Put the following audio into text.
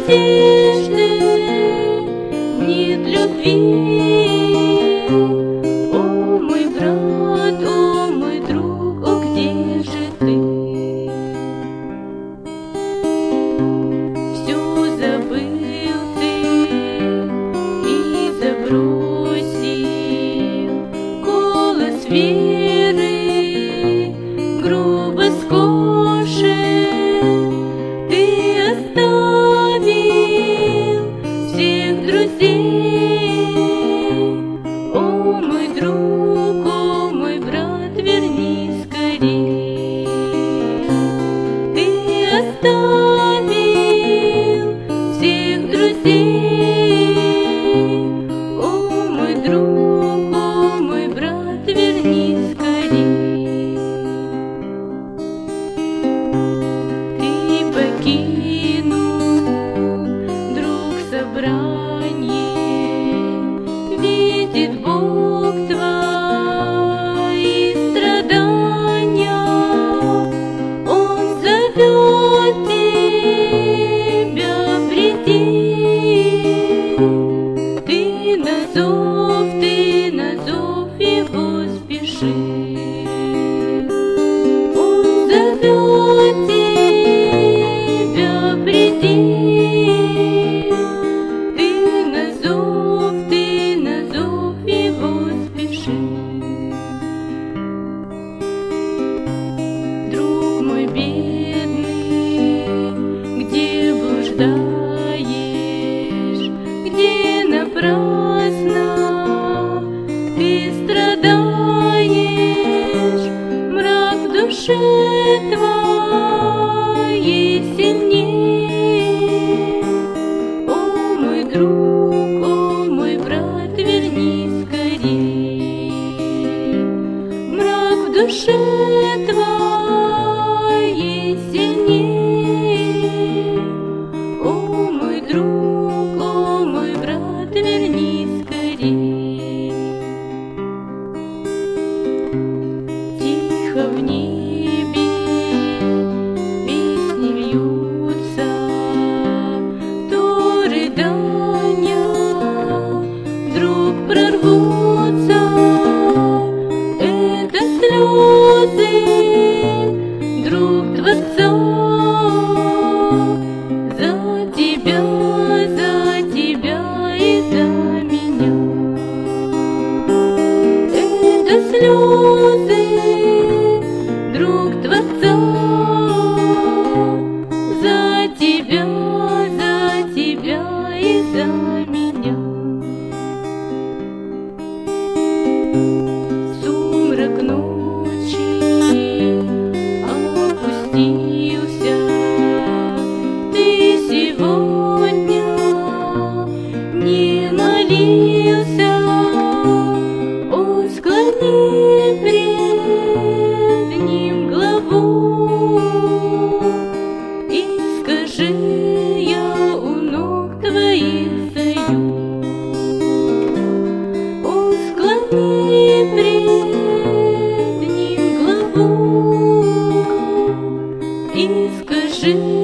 надежды, нет любви. О, мой брат, о, мой друг, о, где же ты? Все забыл ты и забросил голос веры, грубо скошен. Ты оставил всех друзей. О, мой друг, о, мой брат, вернись скорей. Ты оставил всех друзей. О, мой друг, о, мой брат, вернись скорей. Ты покинул, друг, собрание, видит Бог твои страдания. Он зовет тебя, приди. Ты на зов его спеши. Он зовет тебя, приди. Ты на зов его спеши. Друг мой бедный, где блуждаешь, где напрасно ты страдаешь, мрак в душе твоей сильней. О, мой друг, о, мой брат, вернись скорей. Мрак в душе твоей сильней. О, мой друг, о, мой брат, вернись скорей. Тихо в небе песни льются, то рыдания вдруг прорвутся. Это слезы, друг Творца, за тебя и за меня. Это слезы, друг Творца, за тебя и за меня. Сумрак ночи опустился, ты сегодня не молился. О, склони пред ним главу и скажи: я у ног твоих стою. О, склони пред ним главу и скажи: